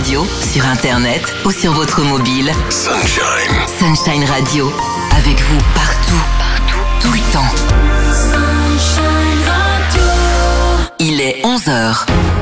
radio, sur internet ou sur votre mobile. Sunshine. Sunshine Radio, avec vous partout, tout le temps. Sunshine Radio. Il est 11h.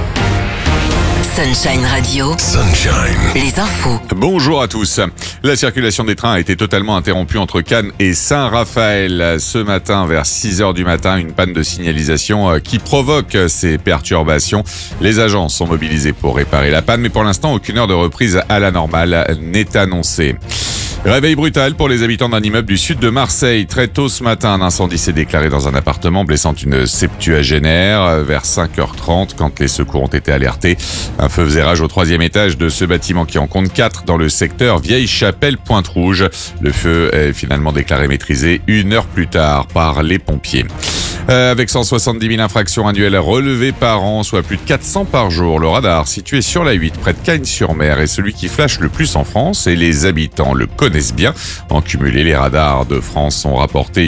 Sunshine Radio. Sunshine. Les infos. Bonjour à tous. La circulation des trains a été totalement interrompue entre Cannes et Saint-Raphaël. Ce matin, vers 6h du matin, une panne de signalisation qui provoque ces perturbations. Les agents sont mobilisés pour réparer la panne, mais pour l'instant, aucune heure de reprise à la normale n'est annoncée. Réveil brutal pour les habitants d'un immeuble du sud de Marseille. Très tôt ce matin, un incendie s'est déclaré dans un appartement, blessant une septuagénaire. Vers 5h30, quand les secours ont été alertés, un feu faisait rage au 3e étage de ce bâtiment qui en compte 4 dans le secteur Vieille-Chapelle-Pointe-Rouge. Le feu est finalement déclaré maîtrisé 1 heure plus tard par les pompiers. Avec 170 000 infractions annuelles relevées par an, soit plus de 400 par jour, le radar situé sur la 8 près de Cagnes-sur-Mer est celui qui flash le plus en France et les habitants le connaissent bien. En cumulé, les radars de France ont rapporté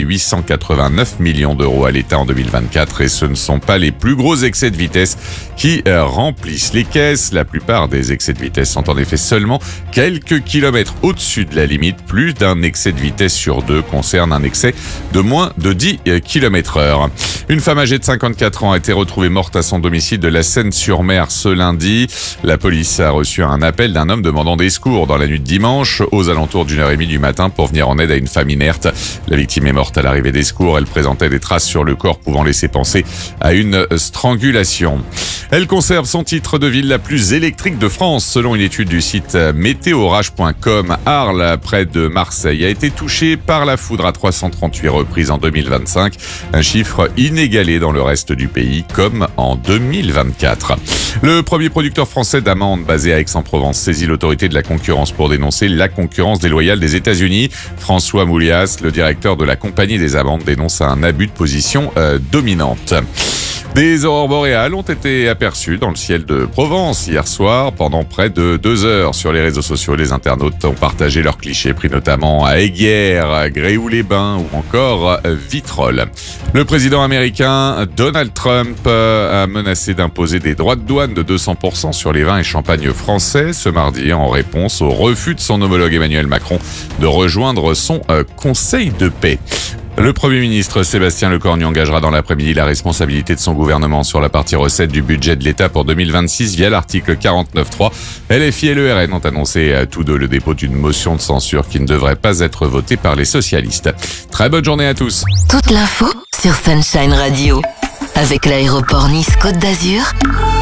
889 millions d'euros à l'État en 2024 et ce ne sont pas les plus gros excès de vitesse qui remplissent les caisses. La plupart des excès de vitesse sont en effet seulement quelques kilomètres au-dessus de la limite. Plus d'un excès de vitesse sur 2 concerne un excès de moins de 10 km/h. Une femme âgée de 54 ans a été retrouvée morte à son domicile de la Seine-sur-Mer ce lundi. La police a reçu un appel d'un homme demandant des secours dans la nuit de dimanche aux alentours d'1h30 du matin pour venir en aide à une femme inerte. La victime est morte à l'arrivée des secours. Elle présentait des traces sur le corps pouvant laisser penser à une strangulation. Elle conserve son titre de ville la plus électrique de France. Selon une étude du site météorage.com, Arles, près de Marseille, a été touchée par la foudre à 338 reprises en 2025. Un chiffre inégalé dans le reste du pays, comme en 2024. Le premier producteur français d'amandes basé à Aix-en-Provence saisit l'autorité de la concurrence pour dénoncer la concurrence déloyale des États-Unis. François Moulias, le directeur de la compagnie des amandes, dénonce un abus de position dominante. Des aurores boréales ont été aperçues dans le ciel de Provence hier soir pendant près de 2 heures. Sur les réseaux sociaux, les internautes ont partagé leurs clichés pris notamment à Eyguières, Gréoux-les-Bains ou encore Vitrolles. Le président américain Donald Trump a menacé d'imposer des droits de douane de 200% sur les vins et champagnes français ce mardi en réponse au refus de son homologue Emmanuel Macron de rejoindre son conseil de paix. Le Premier ministre Sébastien Lecornu engagera dans l'après-midi la responsabilité de son gouvernement sur la partie recettes du budget de l'État pour 2026 via l'article 49.3. LFI et le RN ont annoncé tous deux le dépôt d'une motion de censure qui ne devrait pas être votée par les socialistes. Très bonne journée à tous. Toute l'info sur Sunshine Radio. Avec l'aéroport Nice-Côte d'Azur,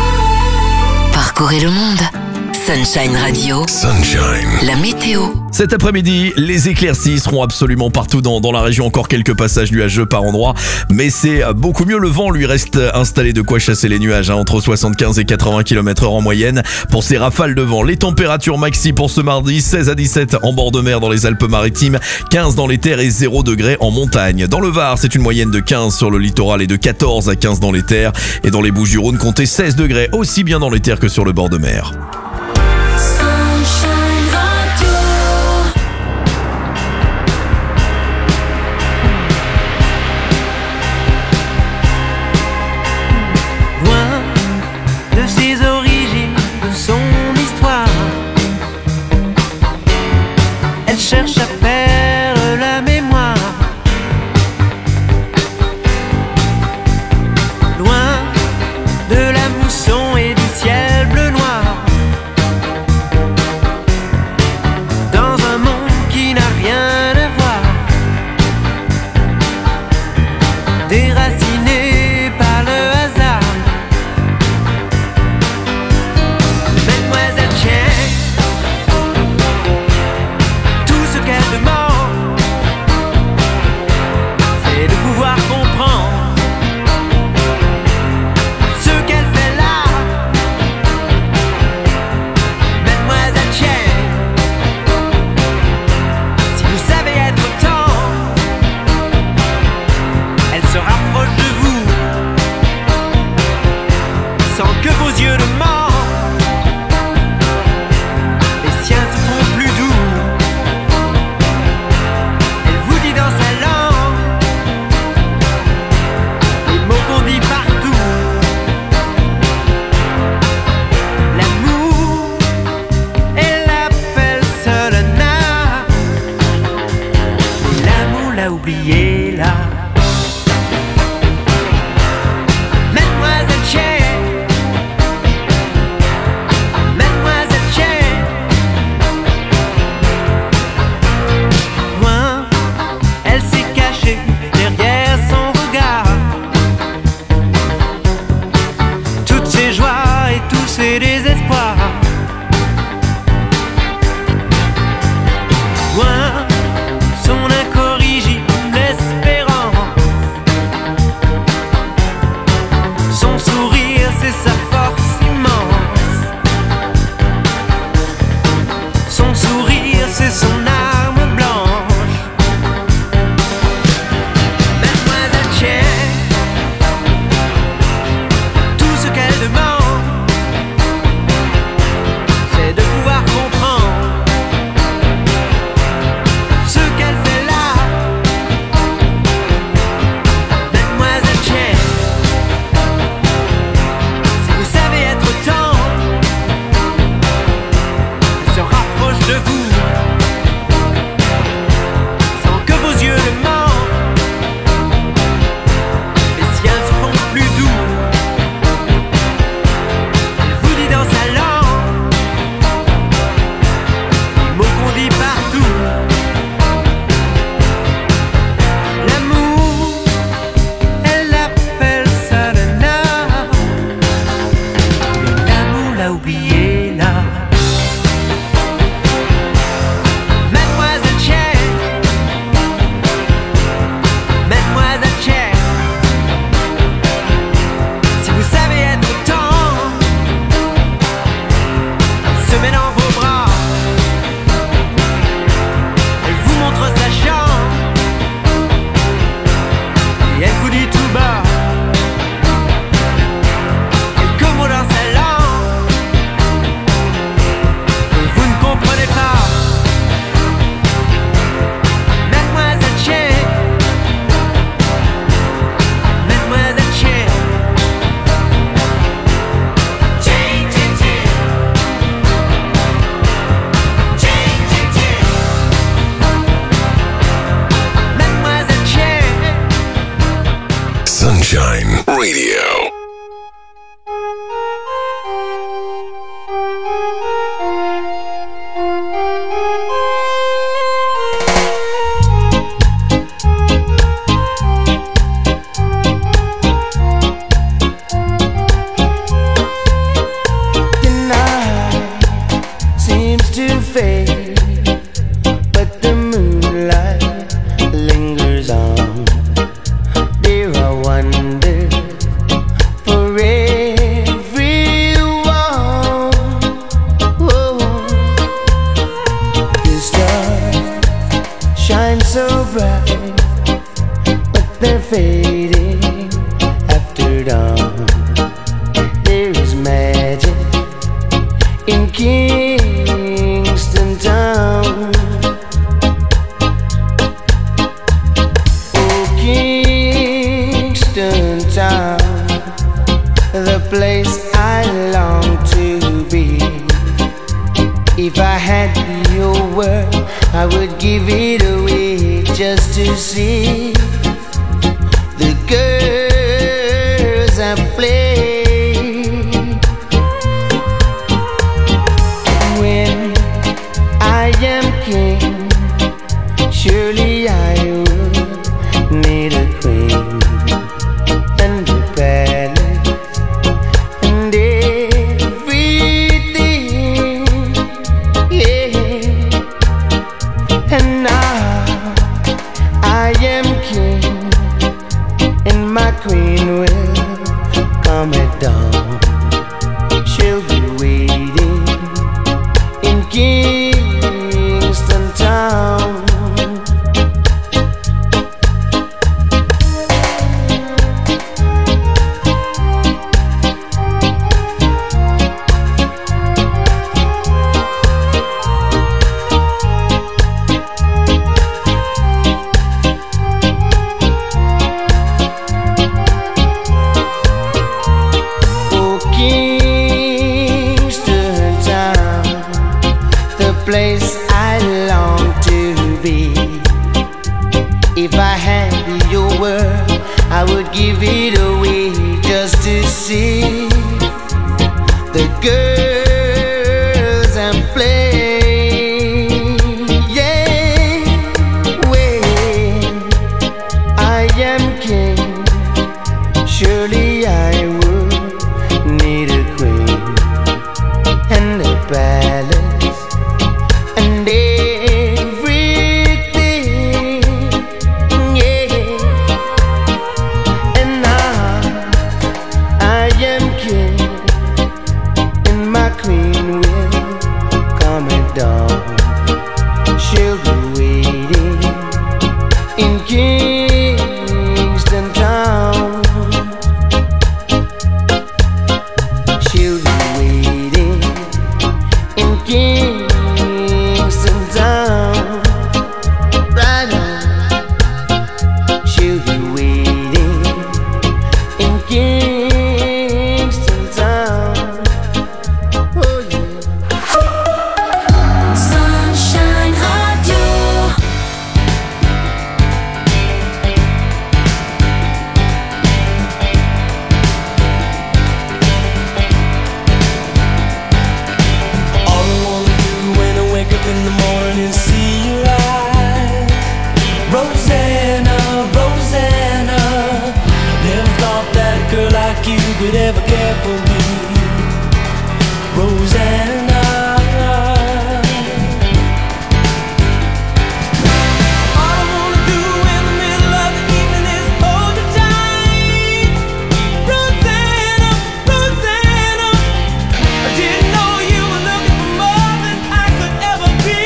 parcourez le monde. Sunshine Radio. Sunshine. La météo. Cet après-midi, les éclaircies seront absolument partout dans la région. Encore quelques passages nuageux par endroit, mais c'est beaucoup mieux. Le vent lui reste installé, de quoi chasser les nuages, entre 75 et 80 km/h en moyenne pour ces rafales de vent. Les températures maxi pour ce mardi, 16 à 17 en bord de mer dans les Alpes-Maritimes, 15 dans les terres et 0 degré en montagne. Dans le Var, c'est une moyenne de 15 sur le littoral et de 14 à 15 dans les terres. Et dans les Bouches-du-Rhône, comptez 16 degrés, aussi bien dans les terres que sur le bord de mer. Cherche à perdre la mémoire. Loin de la mousson et du ciel bleu noir, ses désespoirs. Loin, son incorrigible espérance. Son sourire, c'est sa force immense. Son sourire, c'est son arme blanche. Mademoiselle Chen, tout ce qu'elle demande, c'est de pouvoir comprendre ce qu'elle fait là. Mademoiselle Chen, si vous savez être tendre, elle se rapproche de vous sans que vos yeux le mentent. Les siens se font plus doux. Elle vous dit dans sa langue les mots qu'on dit partout. L'amour, elle appelle ça le nard. Mais l'amour l'a oublié là. Mademoiselle Chen, Mademoiselle Chen, si vous savez être tendre, elle se met dans vos bras. Elle vous montre sa chambre et elle vous dit tout bas quelques mots dans sa langue que vous ne comprenez pas. Mademoiselle Chen, Mademoiselle Chen, Chen, Chen, Chen, Chen, Chen, Chen, Mademoiselle Chen. Sunshine Radio. The night seems to fade, but the moonlight lingers on. There are wonders for everyone. Oh, the stars shine so bright, but they're fading after dawn. There is magic in Kingston Town. Oh, Kingston Town, the place I long to be. If I had your word, I would give it away just to see the girls I play. When I am king, surely I would need a queen and a palace and everything. Yeah. And now I am king, and my queen will come at dawn. She'll be waiting in Kingston Town. Oh, Kingston Town, the place I long to be. If I had your word, I would give it away just to see the girls and play. Yeah, when I am king, surely I would need a queen Rosanna. All I wanna do in the middle of the evening is hold you tight. Rosanna, Rosanna, I didn't know you were looking for more than I could ever be.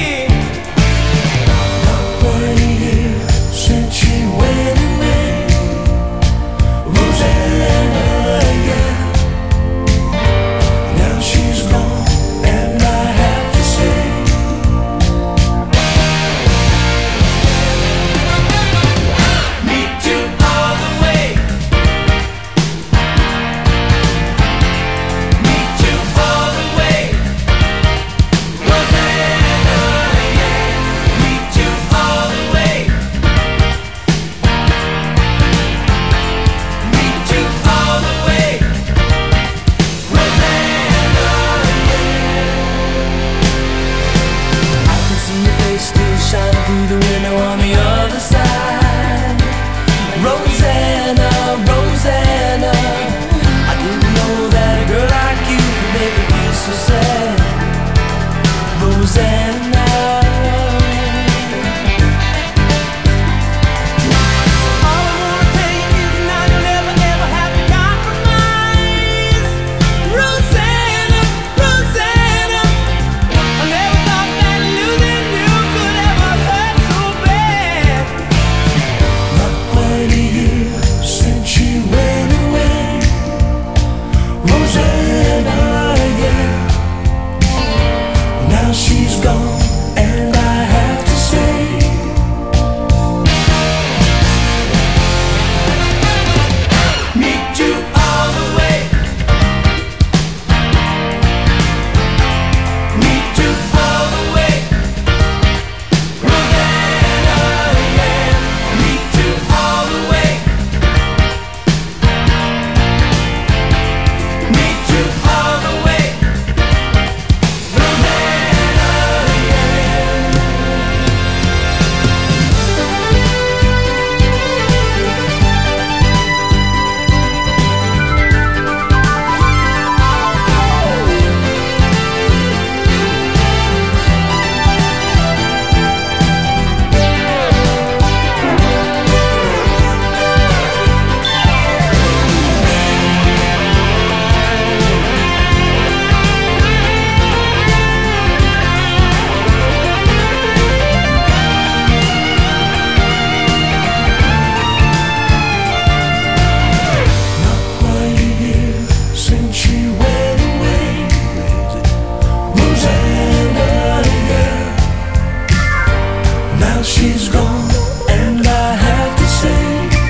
Not quite a year since she went away. Rosanna, yeah. Now she's gone, and I have to say, me too all the way. Me too all the way. Rosanna, yeah. Me too all the way. Me too all the way. Rosanna, yeah. I can see your face still shining through the window on the other side. Rosanna, Rosanna, I didn't know that a girl like you could make me feel so sad. Rosanna. All I wanna tell you is now you'll never, ever have to compromise. Rosanna, Rosanna, I never thought that losing you could ever hurt so bad. Not quite a year since she went away. Rosanna, yeah. Now she's gone, and I have to say, me too all the way. Me too all the way. Rosanna, yeah. Me too all the way. Me too all the way. Rosanna, not quite a year since she went away. Rosanna, yeah. Now she's gone, and I have to say,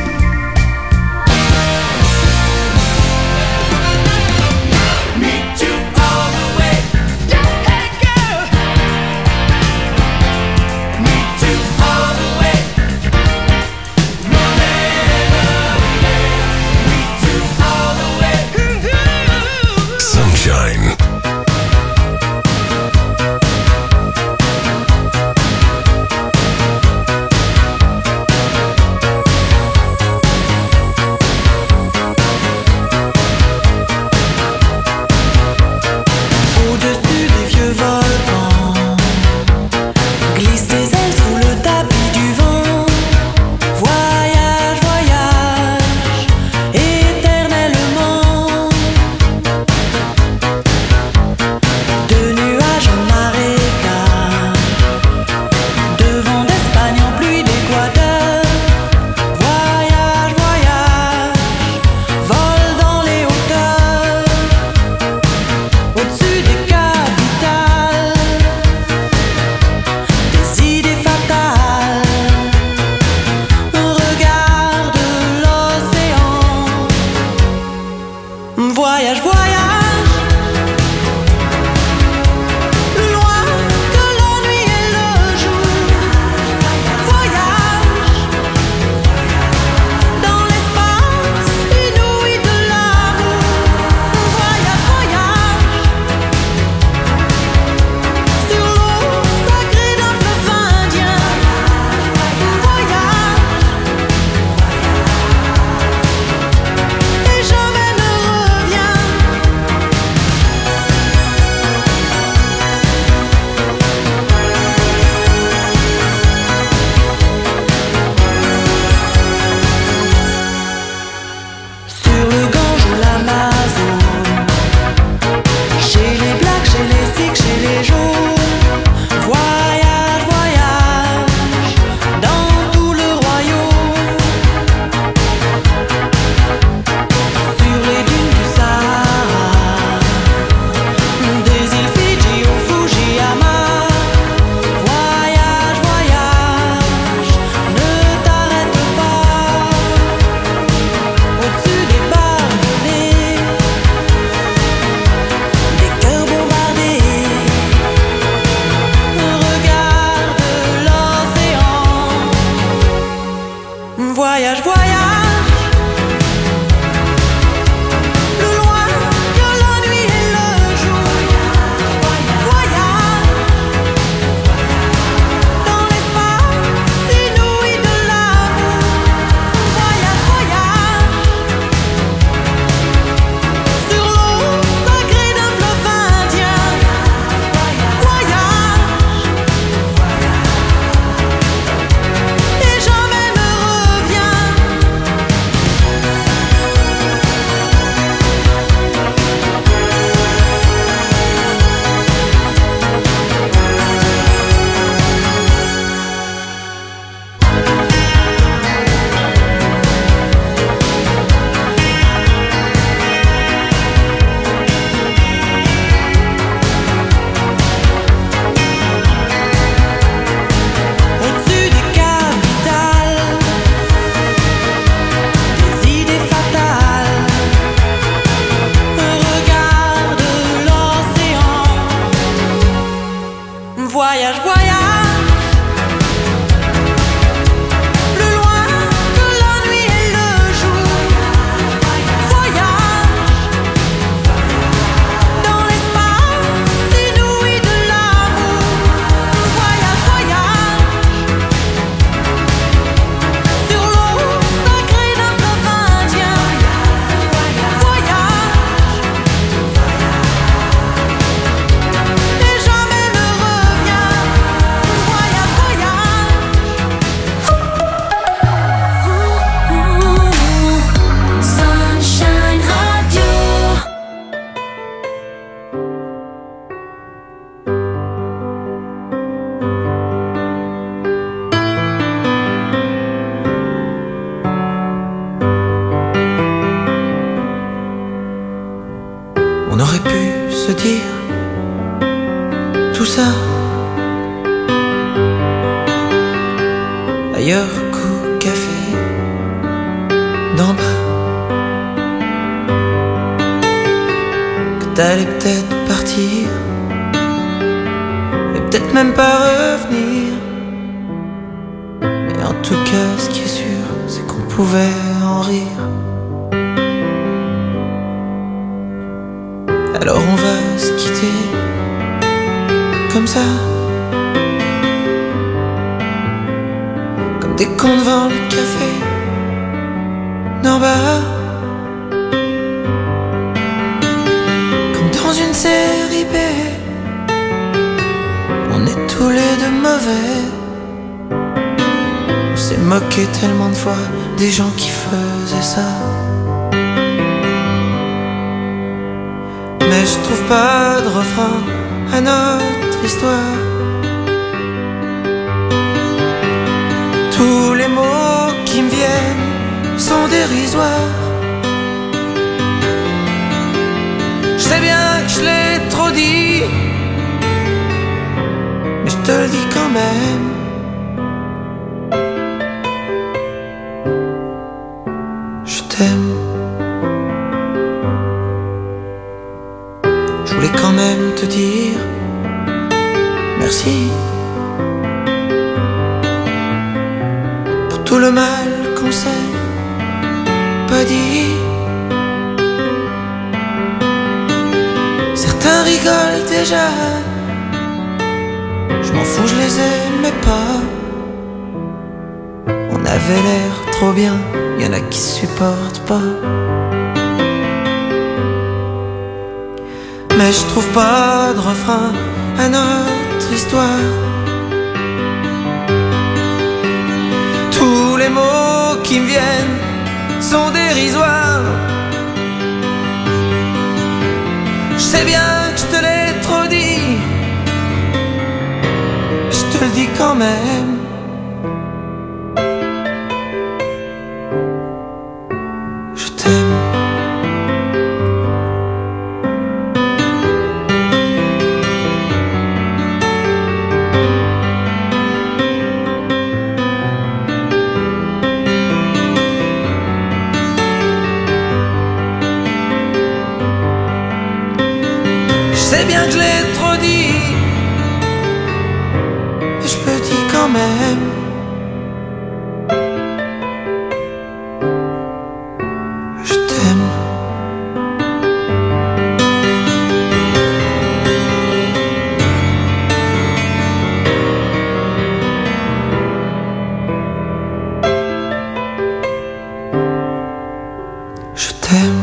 me too all the way. Hey girl, me too all the way. Rosanna, yeah. Me too all the way. Sunshine. Au-dessus des vieux volcans, glisse tes ailes sous le tapis du vent. Voyage, voyage, éternellement. De nuages en marécage, de vent d'Espagne en pluie d'Équateur. Voyage, voyage, vole dans les hauteurs. Au-dessus des capitales, des idées fatales. Regarde l'océan. Voyage, voyage, loin de la nuit et le jour. Voyage dans l'espace inouï de l'amour. Voyage, voyage sur l'eau sacrée d'un fleuve indien. Voyage et jamais ne reviens. On aurait pu se dire tout ça ailleurs qu'au café d'en bas. Que t'allais peut-être partir et peut-être même pas revenir. Mais en tout cas ce qui est sûr c'est qu'on pouvait en rire. Alors on va se quitter comme ça, comme des cons devant le café d'en bas, comme dans une série B. On est tous les deux mauvais. On s'est moqué tellement de fois des gens qui faisaient ça. Mais je trouve pas de refrain à notre histoire. Tous les mots qui me viennent sont dérisoires. Je sais bien que je l'ai trop dit, mais je te le dis quand même. Je t'aime. Je voulais quand même te dire merci pour tout le mal qu'on s'est pas dit. Certains rigolent déjà, je m'en fous, je les aimais pas. On avait l'air trop bien, y'en a qui supportent pas. Mais je trouve pas de refrain à notre histoire. Tous les mots qui me viennent sont dérisoires. Je sais bien que je te l'ai trop dit, mais je te le dis quand même. Je t'aime. Je sais bien que je l'ai trop dit, mais je le dis quand même. Je t'aime. Je t'aime.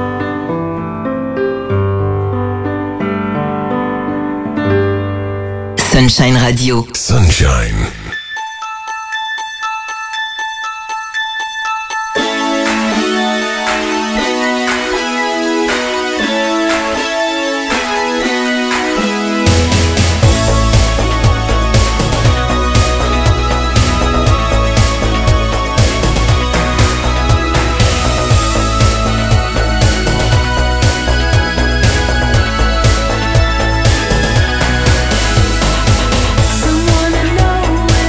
Sunshine Radio. Sunshine. Someone I know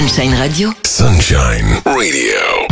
Sunshine Radio. Sunshine Radio.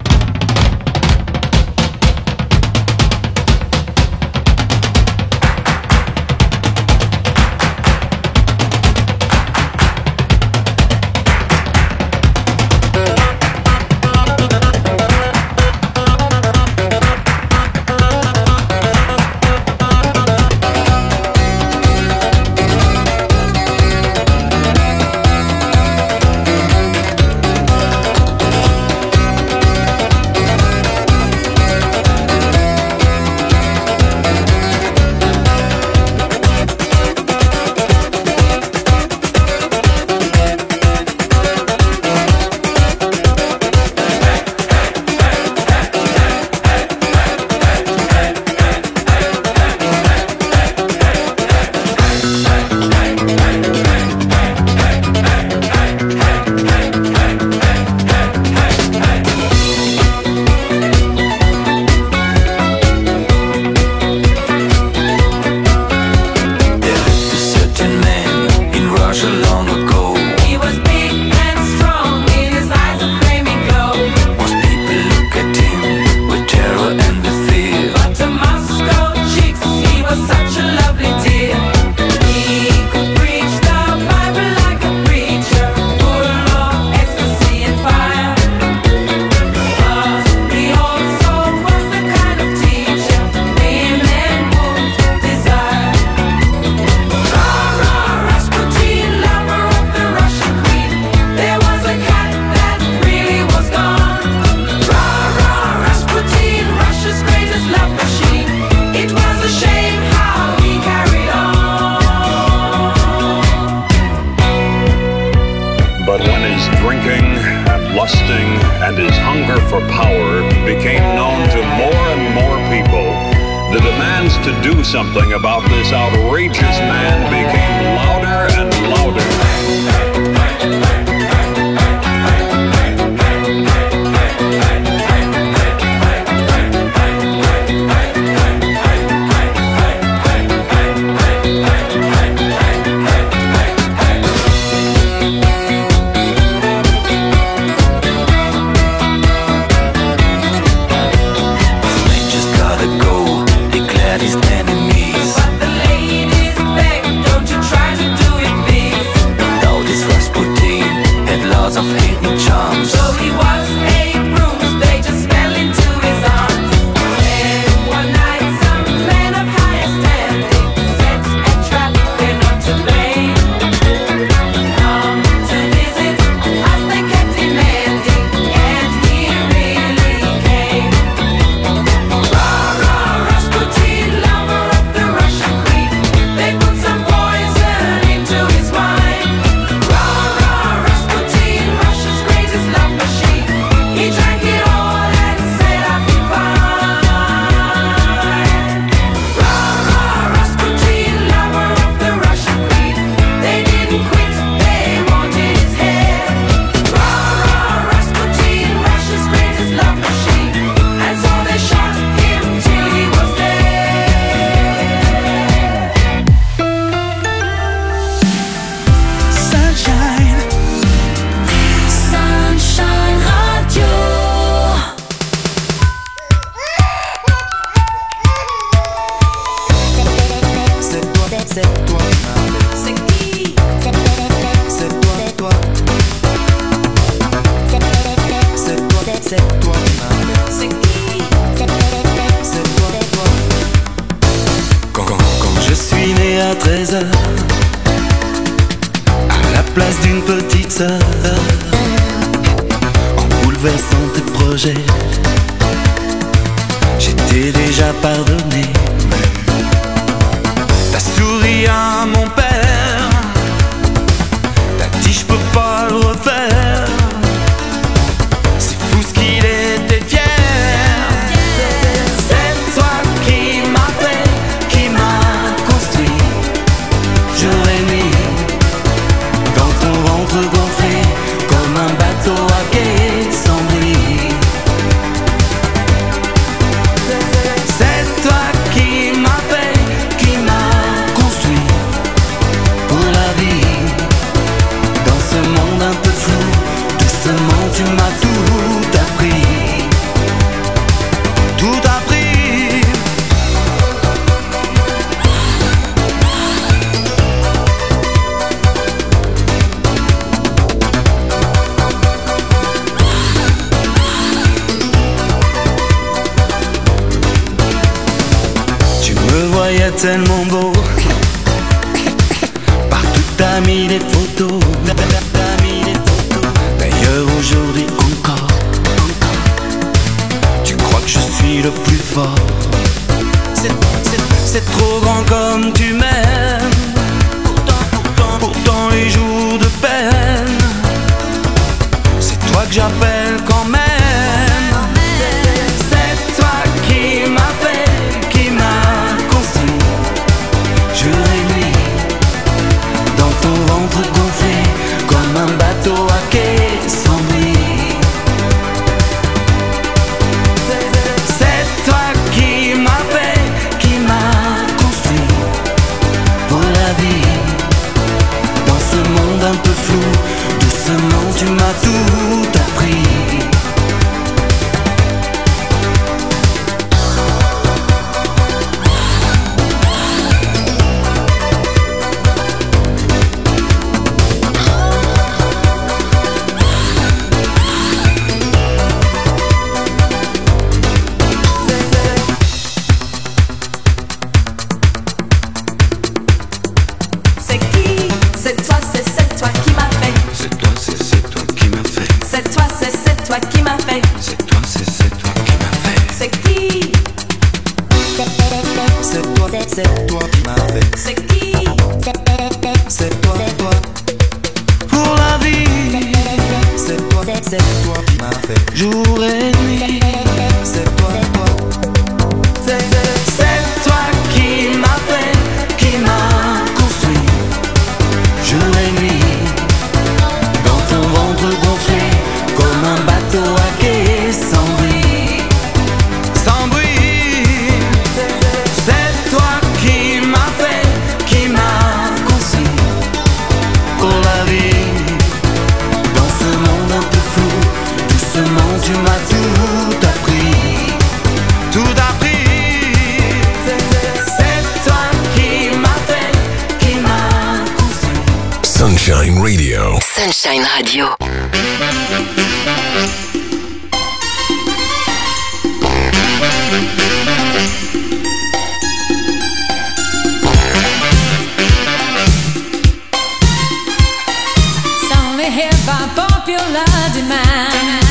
Something about this outrageous man became louder and louder. Quand je suis né à 13 heures, à la place d'une petite sœur, en bouleversant tes projets, j'étais déjà pardonné. T'as souri à mon père, t'as dit je peux pas le refaire. C'est fou ce qu'il était fier. C'est toi qui m'as fait, qui m'a construit. Jour et nuit, dans ton ventre gonflé, comme un bateau à quai sans bruit. C'est toi qui est tellement beau. Partout t'as mis des photos. D'ailleurs aujourd'hui encore, tu crois que je suis le plus fort. C'est trop grand comme tu m'aimes. Pourtant les jours de peine, c'est toi que j'appelle quand même. C'est toi qui m'as fait, qui m'a construit, jour et nuit, dans ton ventre gonflé, comme un bateau à quai sans bruit. C'est toi qui m'as fait, qui m'a construit, pour la vie, dans ce monde un peu flou, doucement tu m'as tout appris. C'est qui? C'est toi, c'est toi qui m'as fait. C'est toi, c'est toi qui m'as fait. C'est toi, c'est toi qui m'as fait. C'est toi, c'est toi qui m'as fait. C'est qui? C'est toi qui m'as fait. C'est qui? C'est toi. Pour la vie, c'est toi qui m'as fait. Jour et nuit, c'est toi. C'est toi qui m'as fait, qui m'a construit. Jour et nuit, dans ton ventre gonflé, comme un bateau à quai sans bruit. Sans bruit, c'est toi qui m'as fait, qui m'a construit. Pour la vie, dans ce monde un peu flou, doucement tu m'as tout appris. Tout appris. C'est toi qui m'as fait, qui m'a construit. Sunshine Radio. Sunshine Radio. It's only here by popular demand.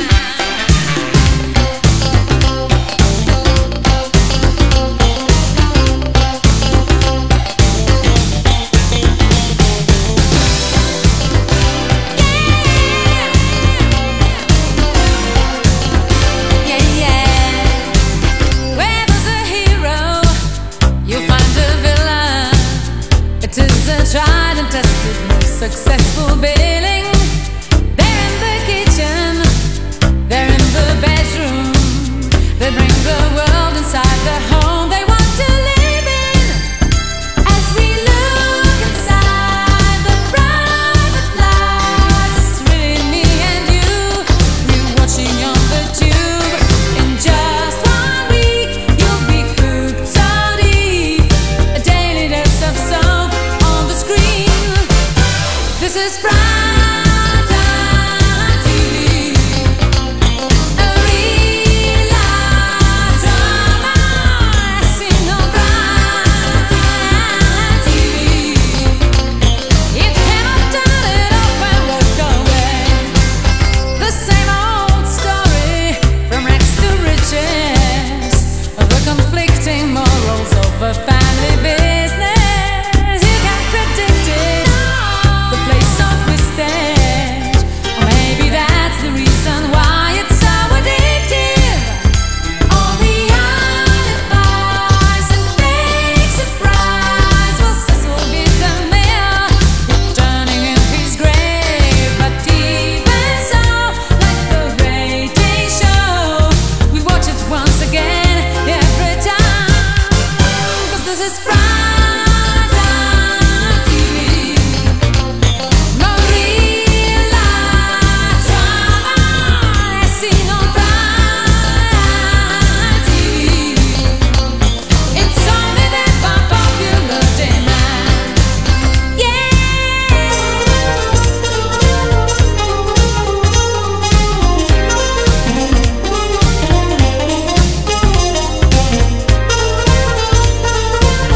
Yeah, yeah. Where there's a hero, you find a villain. It is a tried and tested, most successful billing. They're in the kitchen, they're in the bedroom. They bring the world inside their home they want to live in. As we look inside the private lives, it's really me and you. We're watching on the tube. In just 1 week, you'll be hooked so deep. A daily dose of soap on the screen. This is prime time TV. A real life drama. I see no prime time TV. You cannot turn it off and look away. The same old story from rags to riches. The conflicting morals over family business. You can't predict it. The place so twisted. Or maybe that's the reason why it's so addictive. All the alibis and fake surprise. Well, Cecil B. DeMille returning in his grave. But even so, like the rating show, we watch it once again every time. 'Cause this is prime time TV. No real life drama. I see no prime TV. It's only there by popular demand. Yeah.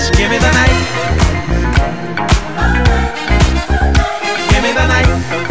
Just give me the night. Give me the night.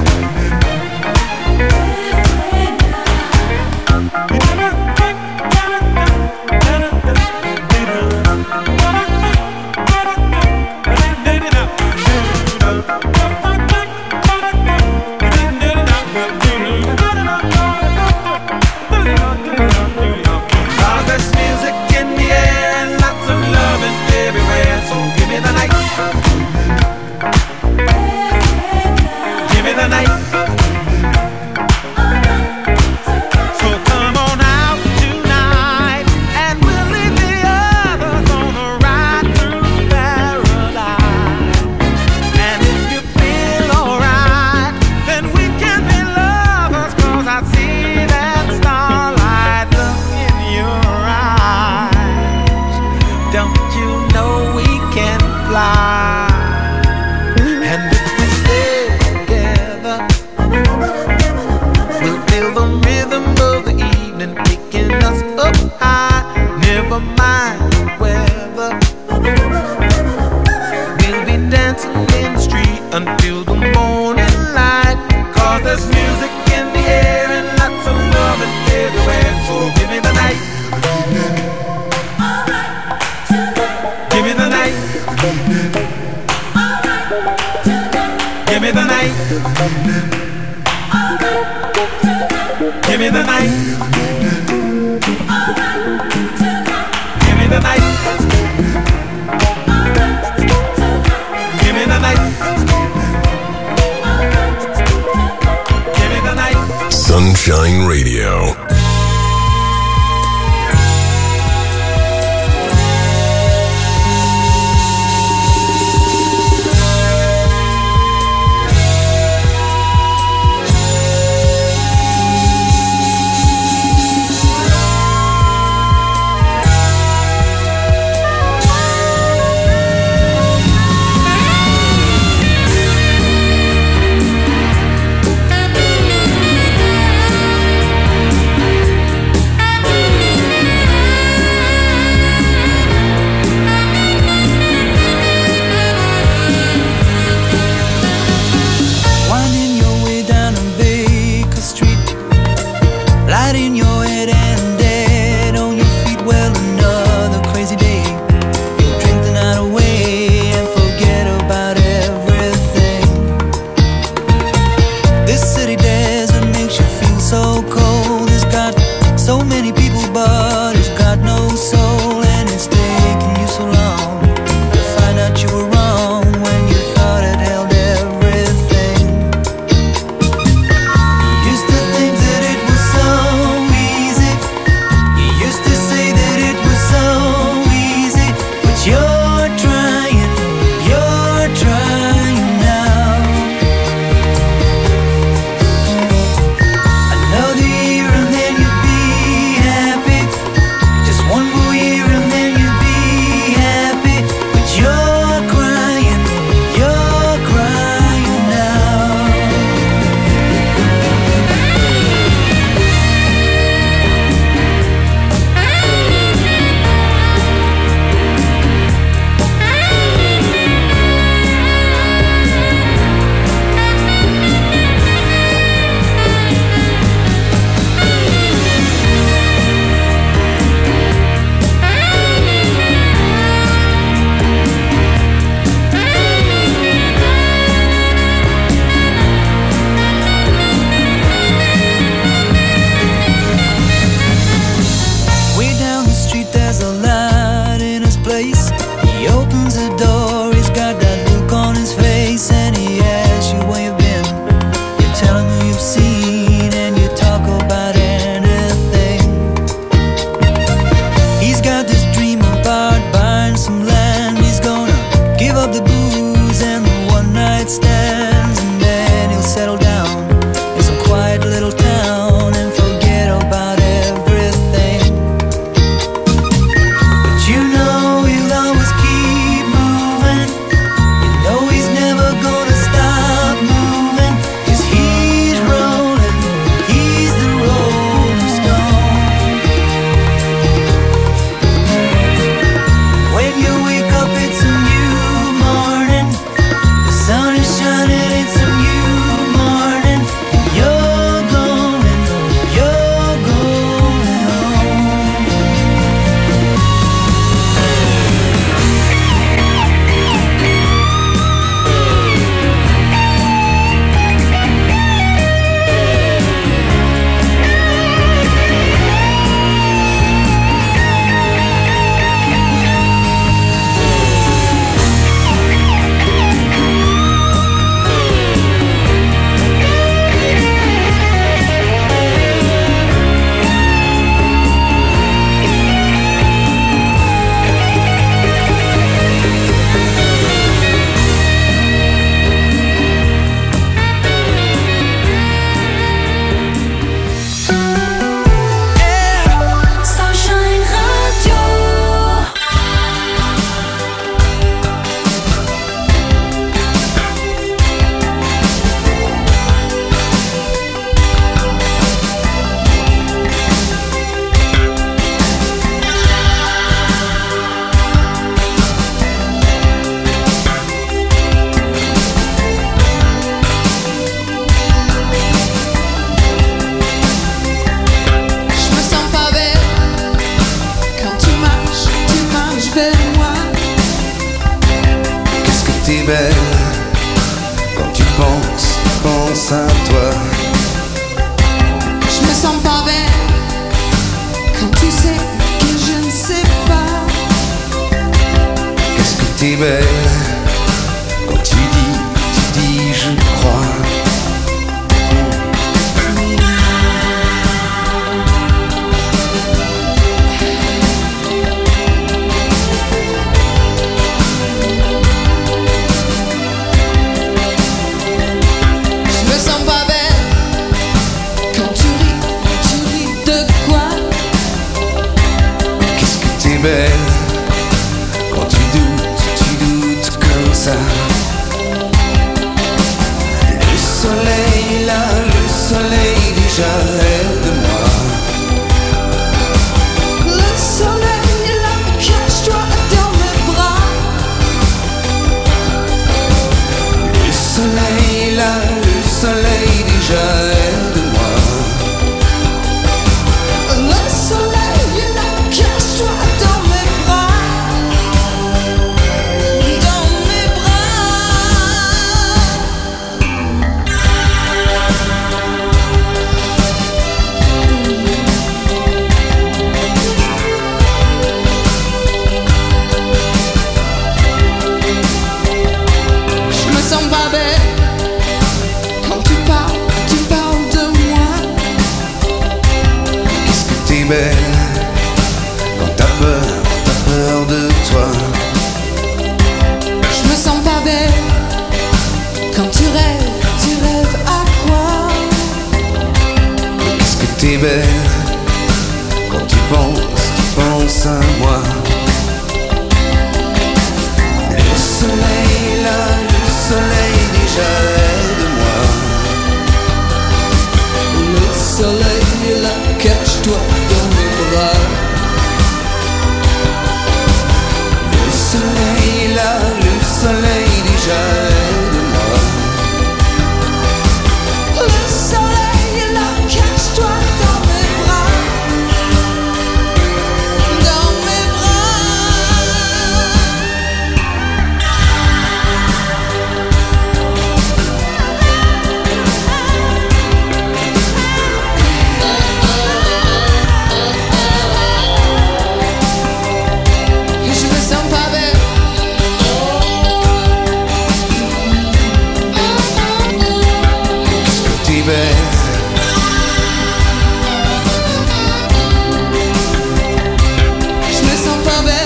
Cause there's music in the air and lots of loving everywhere. So give me the night. Give me the night. So come on out tonight and we'll leave the others on a ride through paradise. And if you feel alright, then we can be lovers. Cause I see that starlight look in your eyes. Don't you know we can fly? And if we stay together, we'll feel the rhythm of the evening picking us up high. Never mind the weather. We'll be dancing in the street until the morning light. Cause there's music in the air and lots of loving everywhere. So give me the night. Give me the night. Give me the night. Give me the night. Give me the night. Give me the night. Give me the night. Sunshine Radio. Winding your way down on Baker Street, light in your head and dead on your feet. Well, another crazy day. You'll drink the night away and forget about everything. This city desert makes you feel so cold. It's got so many people, but it's got no soul. And it's taken you so long to find out you were wrong when you thought it held everything. You used to think that it was so easy. You used to say that it was so easy. But you're trying now. Another year and then you'll be happy. Just one more year and then you'll be happy. But you're crying now. Way down the street there's a light in his place. He opens the door, he's got that look on his face. And he asks you where you've been. You tell him who you've seen and you talk about anything. He's got this dream about buying some land. He's gonna give up the booze and the one night stands. And then he'll settle down in some quiet little town and forget about everything. But you know he'll always keep moving. t'es belle quand tu penses à toi. Je me sens pas belle quand tu sais que je ne sais pas. Qu'est-ce que t'es belle quand tu dis je crois. Je me sens pas belle quand tu ris de quoi? Qu'est-ce que t'es belle quand tu doutes comme ça. Le soleil là, le soleil déjà aide-moi. Le soleil est là, cache-toi dans mes bras. Le soleil là, le soleil déjà aide-moi. Le soleil est là, cache-toi dans mes bras. Dans mes bras. Je me sens pas belle quand tu parles de moi. Qu'est-ce que t'es belle quand t'as peur de toi. Je me sens pas belle quand tu rêves à quoi? Qu'est-ce que t'es belle quand tu penses à moi. Le soleil là, le soleil déjà aide-moi. Le soleil est là, cache-toi dans mes bras. Le soleil là, le soleil déjà aide-moi. Le soleil est là, cache-toi dans mes bras. Dans mes bras. Et je me sens pas belle. Qu'est-ce que t'es belle Je me sens pas belle.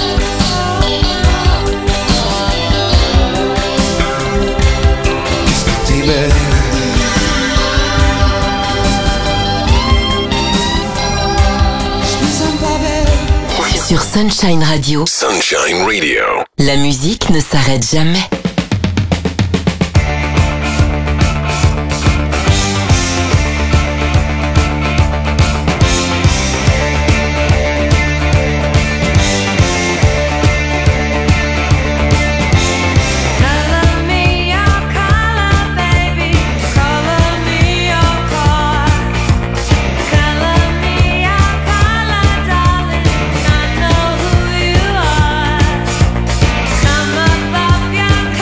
Qu'est-ce que t'es belle. Je me sens pas belle. Sur Sunshine Radio, Sunshine Radio. la musique ne s'arrête jamais. Color me your color, baby. Color me your color. Color me your color, darling. I know who you are. Come above your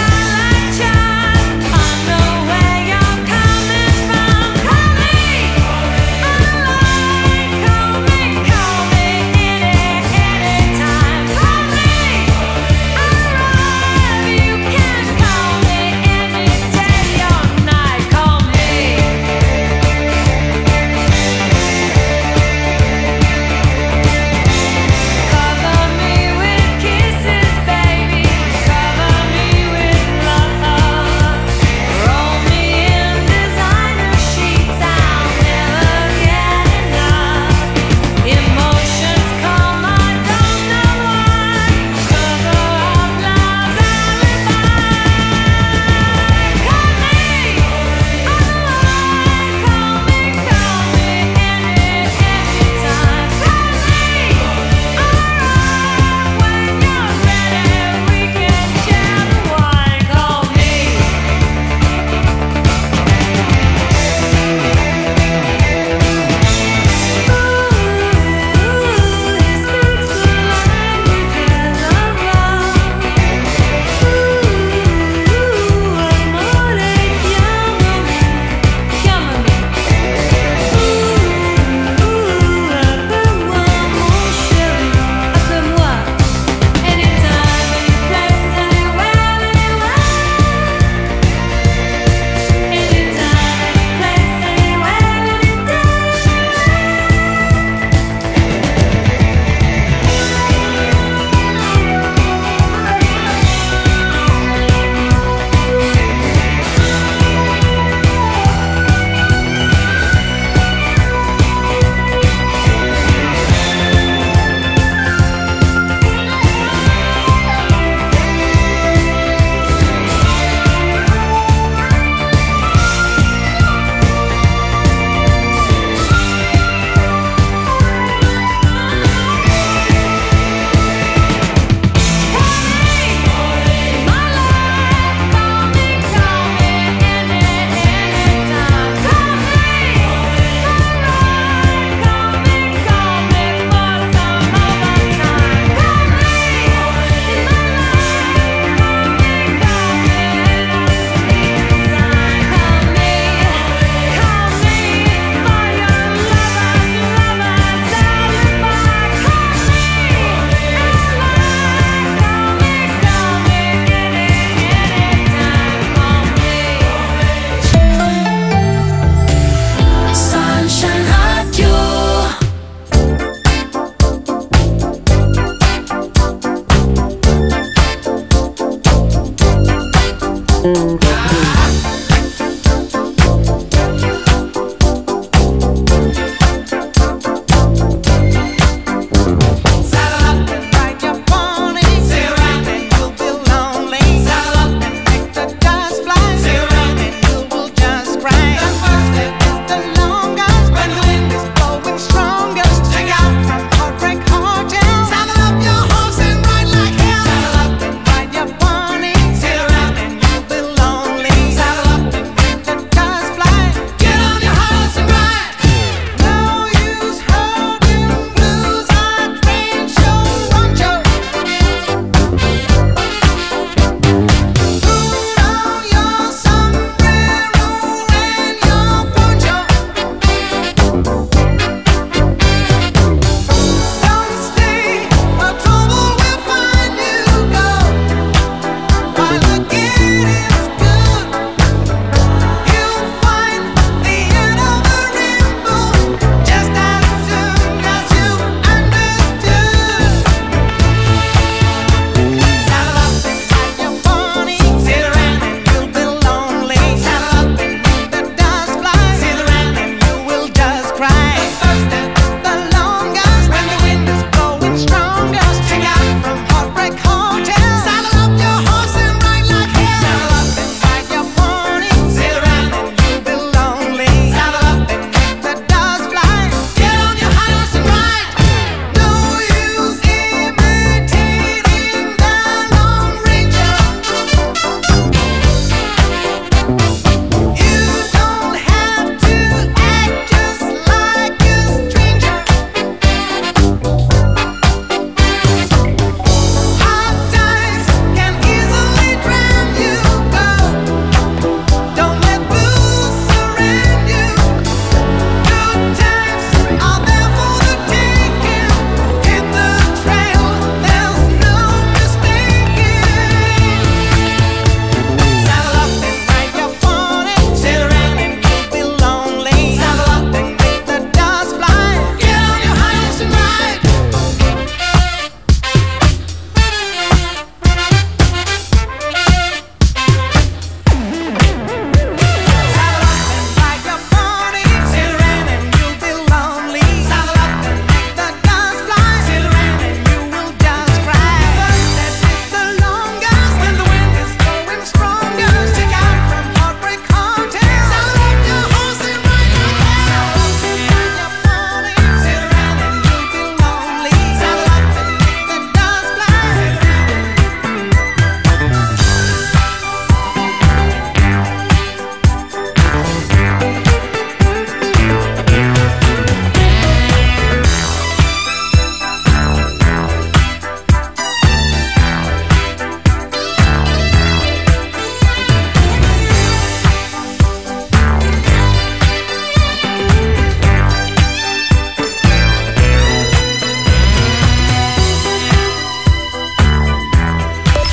Got